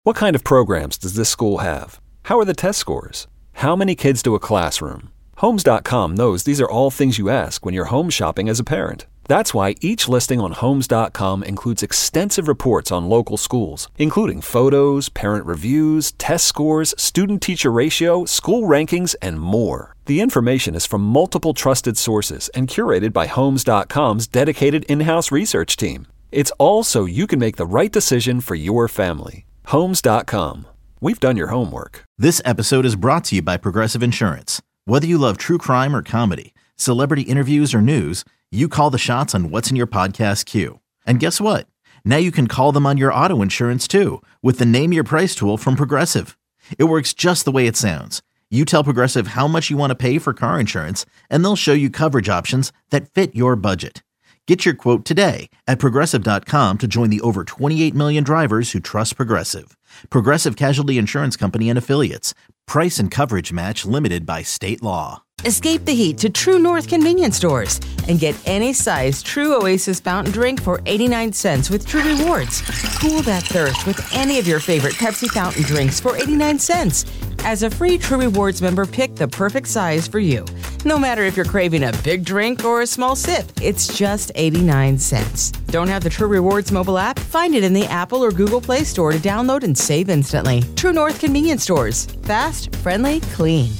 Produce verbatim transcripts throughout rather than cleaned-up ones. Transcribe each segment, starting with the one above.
What kind of programs does this school have? How are the test scores? How many kids do a classroom? Homes dot com knows these are all things you ask when you're home shopping as a parent. That's why each listing on Homes dot com includes extensive reports on local schools, including photos, parent reviews, test scores, student-teacher ratio, school rankings, and more. The information is from multiple trusted sources and curated by Homes dot com's dedicated in-house research team. It's all so you can make the right decision for your family. Homes dot com. We've done your homework. This episode is brought to you by Progressive Insurance. Whether you love true crime or comedy, celebrity interviews or news, you call the shots on what's in your podcast queue. And guess what? Now you can call them on your auto insurance too with the Name Your Price tool from Progressive. It works just the way it sounds. You tell Progressive how much you want to pay for car insurance, and they'll show you coverage options that fit your budget. Get your quote today at Progressive dot com to join the over twenty-eight million drivers who trust Progressive. Progressive Casualty Insurance Company and Affiliates. Price and coverage match limited by state law. Escape the heat to True North convenience stores and get any size True Oasis fountain drink for eighty-nine cents with True Rewards. Cool that thirst with any of your favorite Pepsi fountain drinks for eighty-nine cents. As a free True Rewards member, pick the perfect size for you. No matter if you're craving a big drink or a small sip, it's just eighty-nine cents. Don't have the True Rewards mobile app? Find it in the Apple or Google Play Store to download and save instantly. True North convenience stores. Fast, friendly, clean.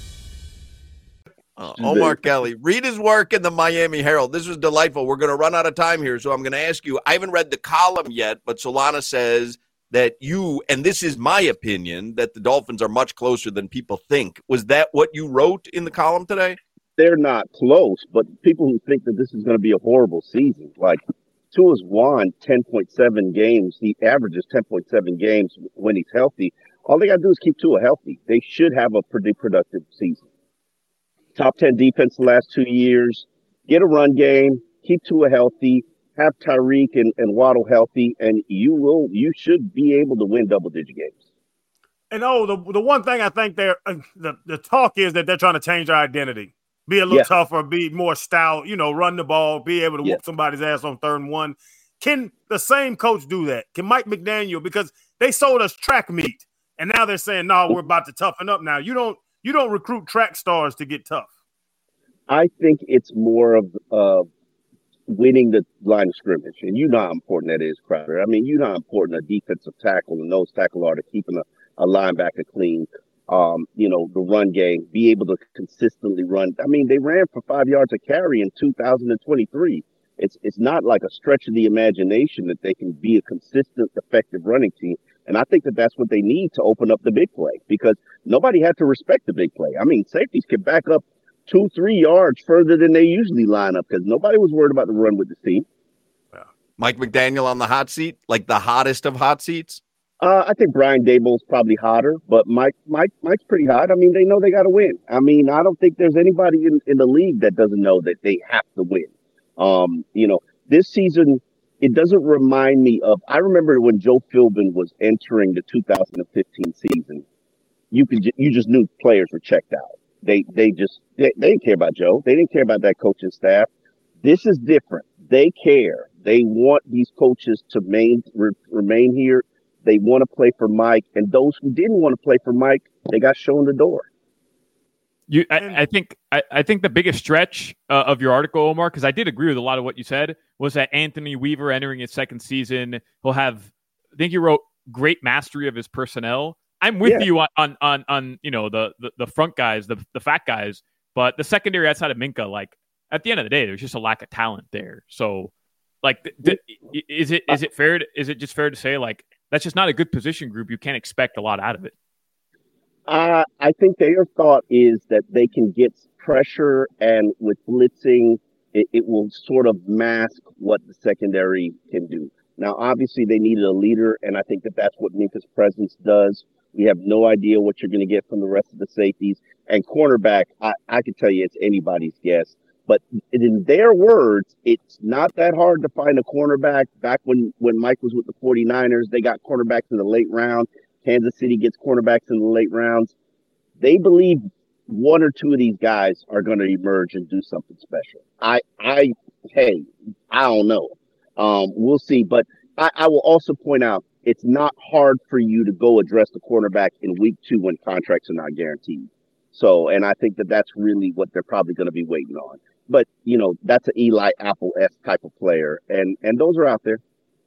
Uh, Omar Kelly, read his work in the Miami Herald. This was delightful. We're going to run out of time here, so I'm going to ask you. I haven't read the column yet, but Solana says that you, and this is my opinion, that the Dolphins are much closer than people think. Was that what you wrote in the column today? They're not close, but people who think that this is going to be a horrible season, like Tua's won ten point seven games. He averages ten point seven games when he's healthy. All they got to do is keep Tua healthy. They should have a pretty productive season. Top ten defense the last two years, get a run game, keep Tua healthy, have Tyreek and, and Waddle healthy, and you will, you should be able to win double-digit games. And, oh, the the one thing I think they're uh, the, the talk is that they're trying to change their identity, be a little Yeah. tougher, be more stout, you know, run the ball, be able to Yeah. whoop somebody's ass on third and one. Can the same coach do that? Can Mike McDaniel, because they sold us track meat, and now they're saying, no, we're about to toughen up now. You don't You don't recruit track stars to get tough. I think it's more of uh, winning the line of scrimmage. And you know how important that is, Crowder. I mean, you know how important a defensive tackle and nose tackle are to keeping a, a linebacker clean. Um, you know, the run game, be able to consistently run. I mean, they ran for five yards a carry in two thousand twenty-three. It's it's not like a stretch of the imagination that they can be a consistent, effective running team. And I think that that's what they need to open up the big play, because nobody had to respect the big play. I mean, safeties could back up two, three yards further than they usually line up because nobody was worried about the run with the team. Yeah. Mike McDaniel on the hot seat, like the hottest of hot seats? Uh, I think Brian Daboll's probably hotter, but Mike, Mike, Mike's pretty hot. I mean, they know they got to win. I mean, I don't think there's anybody in, in the league that doesn't know that they have to win. Um, you know, this season, it doesn't remind me of, I remember when Joe Philbin was entering the two thousand fifteen season, you could, you just knew players were checked out. They, they just, they, they didn't care about Joe. They didn't care about that coaching staff. This is different. They care. They want these coaches to main, re, remain here. They want to play for Mike. And those who didn't want to play for Mike, they got shown the door. You, I, I think, I, I think the biggest stretch uh, of your article, Omar, because I did agree with a lot of what you said, was that Anthony Weaver entering his second season, he'll have, I think you wrote, great mastery of his personnel. I'm with yeah. you on, on, on, on, you know, the, the, the front guys, the, the fat guys, but the secondary outside of Minka, like at the end of the day, there's just a lack of talent there. So like, th- th- is it, is it fair to, is it just fair to say like, that's just not a good position group. You can't expect a lot out of it. Uh, I think their thought is that they can get pressure, and with blitzing, it, it will sort of mask what the secondary can do. Now, obviously, they needed a leader, and I think that that's what Minka's presence does. We have no idea what you're going to get from the rest of the safeties. And cornerback, I, I can tell you it's anybody's guess. But in their words, it's not that hard to find a cornerback. Back when, when Mike was with the 49ers, they got cornerbacks in the late round. Kansas City gets cornerbacks in the late rounds. They believe one or two of these guys are going to emerge and do something special. I, I, hey, I don't know. Um, we'll see. But I, I will also point out, it's not hard for you to go address the cornerback in week two when contracts are not guaranteed. So, and I think that that's really what they're probably going to be waiting on. But, you know, that's an Eli Apple-esque type of player. And, and those are out there.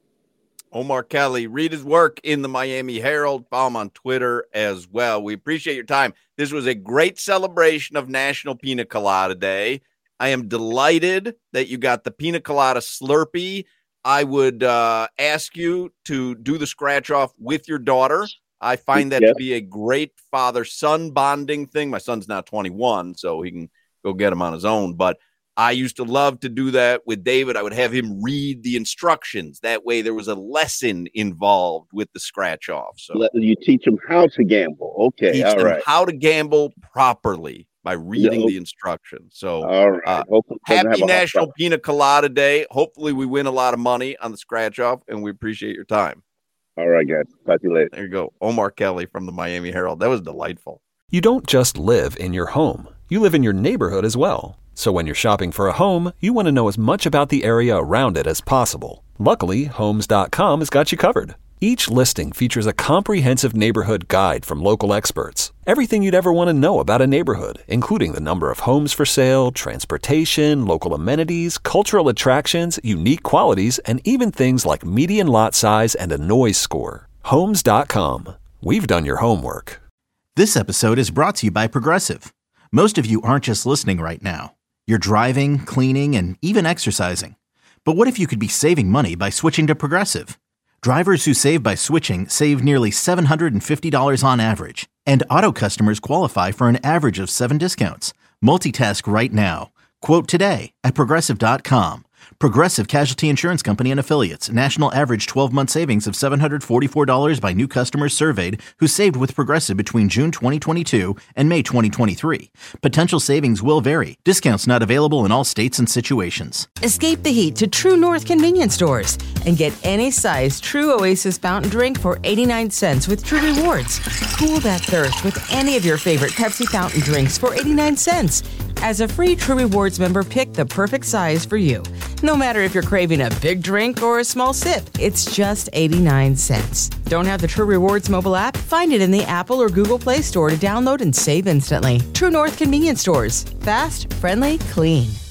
Omar Kelly, read his work in the Miami Herald. Follow him on Twitter as well. We appreciate your time. This was a great celebration of National Pina Colada Day. I am delighted that you got the Pina Colada Slurpee. I would uh, ask you to do the scratch off with your daughter. I find that Yes. to be a great father-son bonding thing. My son's now twenty-one, so he can go get him on his own. But I used to love to do that with David. I would have him read the instructions. That way there was a lesson involved with the scratch off. So Let you teach them how to gamble. Okay, teach all them right. how to gamble properly by reading Yeah. the instructions. So All right. uh, Hopefully it doesn't happy have a hot National spot. Pina Colada Day. Hopefully we win a lot of money on the scratch off, and we appreciate your time. All right, guys. Talk to you later. There you go. Omar Kelly from the Miami Herald. That was delightful. You don't just live in your home, you live in your neighborhood as well. So when you're shopping for a home, you want to know as much about the area around it as possible. Luckily, Homes dot com has got you covered. Each listing features a comprehensive neighborhood guide from local experts. Everything you'd ever want to know about a neighborhood, including the number of homes for sale, transportation, local amenities, cultural attractions, unique qualities, and even things like median lot size and a noise score. Homes dot com. We've done your homework. This episode is brought to you by Progressive. Most of you aren't just listening right now. You're driving, cleaning, and even exercising. But what if you could be saving money by switching to Progressive? Drivers who save by switching save nearly seven hundred fifty dollars on average. And auto customers qualify for an average of seven discounts. Multitask right now. Quote today at Progressive dot com. Progressive Casualty Insurance Company and Affiliates. National average twelve-month savings of seven hundred forty-four dollars by new customers surveyed who saved with Progressive between June twenty twenty-two and May twenty twenty-three. Potential savings will vary. Discounts not available in all states and situations. Escape the heat to True North convenience stores and get any size True Oasis fountain drink for eighty-nine cents with True Rewards. Cool that thirst with any of your favorite Pepsi fountain drinks for eighty-nine cents. As a free True Rewards member, pick the perfect size for you. No matter if you're craving a big drink or a small sip, it's just eighty-nine cents. Don't have the True Rewards mobile app? Find it in the Apple or Google Play Store to download and save instantly. True North convenience stores. Fast, friendly, clean.